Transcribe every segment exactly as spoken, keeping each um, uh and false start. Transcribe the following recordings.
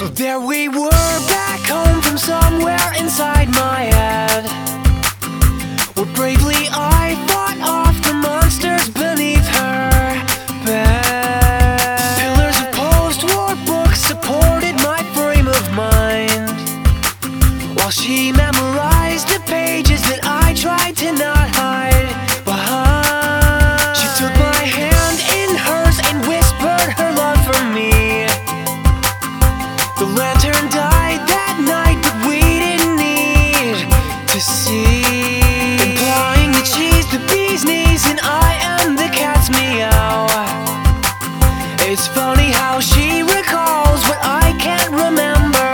So there we were, back home from somewhere inside my head, where bravely I fought off the monsters beneath her bed. Pillars of post-war books supported my frame of mind, while she memorized the pages that I tried to not hide behind. She took my hand in hers and whispered her love for me. The lantern died that night, but we didn't need to see. Implying that she's the bee's knees and I am the cat's meow. It's funny how she recalls what I can't remember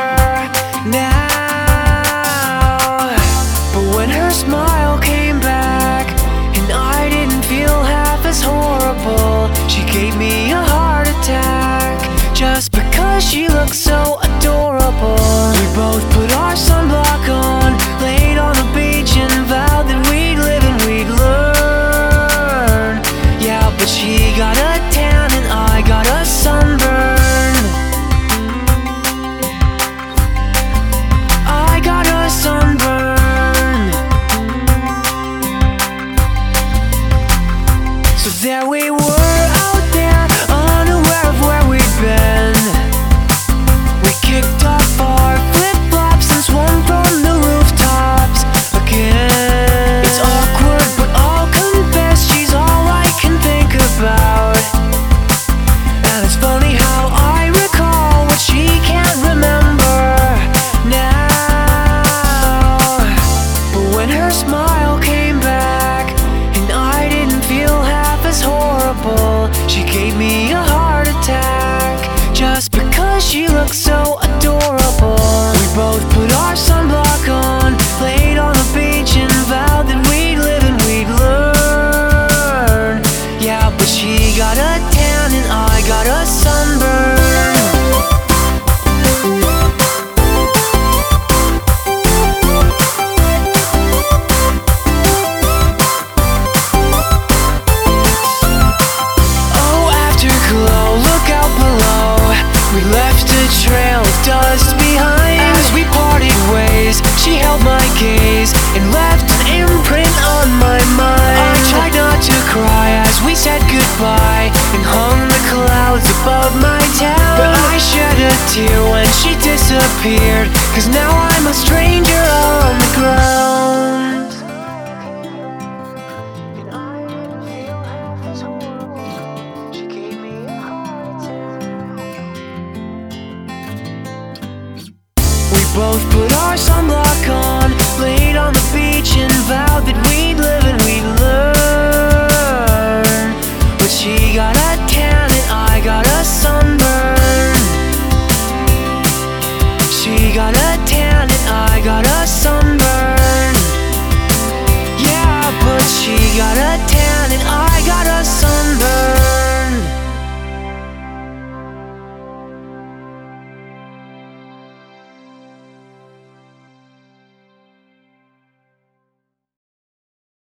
now. But when her smile came back and I didn't feel half as horrible, she gave me a heart attack just because she looked so adorable. We both put our sunblock on, laid on the beach and vowed that we'd live and we'd learn. Yeah, but she got a tan and I got a sunburn. I got a sunburn. So there we were out there, unaware of where we'd been. We kicked off our flip-flops and swung from the rooftops again. It's awkward, but I'll confess she's all I can think about. And it's funny how I recall what she can't remember now. But when her smile came back and I didn't feel half as horrible, she gave me a heart attack just because she looked so adorable. We both put our sunblock on, laid on the beach and vowed that we'd live and we'd learn. Yeah, but she got a tan and I got a sunburn. We left a trail of dust behind. As we parted ways, she held my gaze and left an imprint on my mind. I tried not to cry as we said goodbye and hung the clouds above my town. But I shed a tear when she disappeared, 'cause now I'm a stranger on the ground. And I didn't feel half as horrible. She gave me a heart attack. We both put our sunblock on, laid on the beach and vowed that we'd live and we'd learn.